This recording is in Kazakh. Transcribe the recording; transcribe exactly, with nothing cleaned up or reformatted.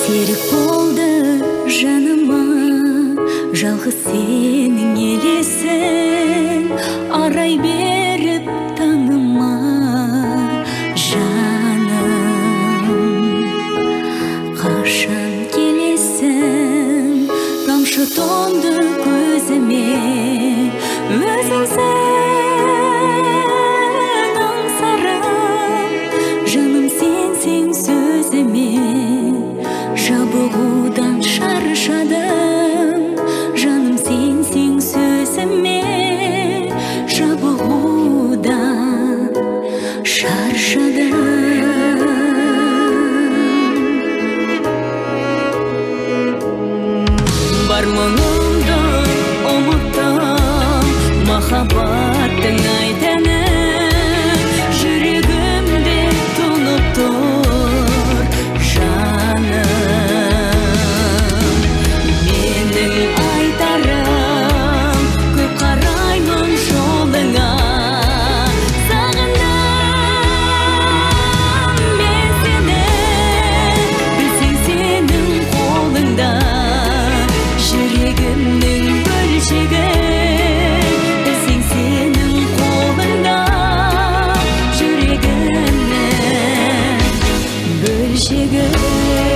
Серік болды жаныма, жалғыз сенің елесің, арай беріп таңыма, жаным. Қашан келесің, тамшы тоңды көзіме, өзіңсің аңсарым, жаным сенсің сөзіме. Жабығудан шаршадым, жаным сенсің сөзіме. Жабығудан шаршадым. Бар мұңымды ұмыттым, махаббаттың айтаны жүрегімде тұнып тұр, жаным. Менің айтарым көп, қараймын жолыңа, сағындым мен сені. Білсең сенің қолыңда жүрегімнің бөлшегі, білсең сенің қолыңда жүрегімнің бөлшегі.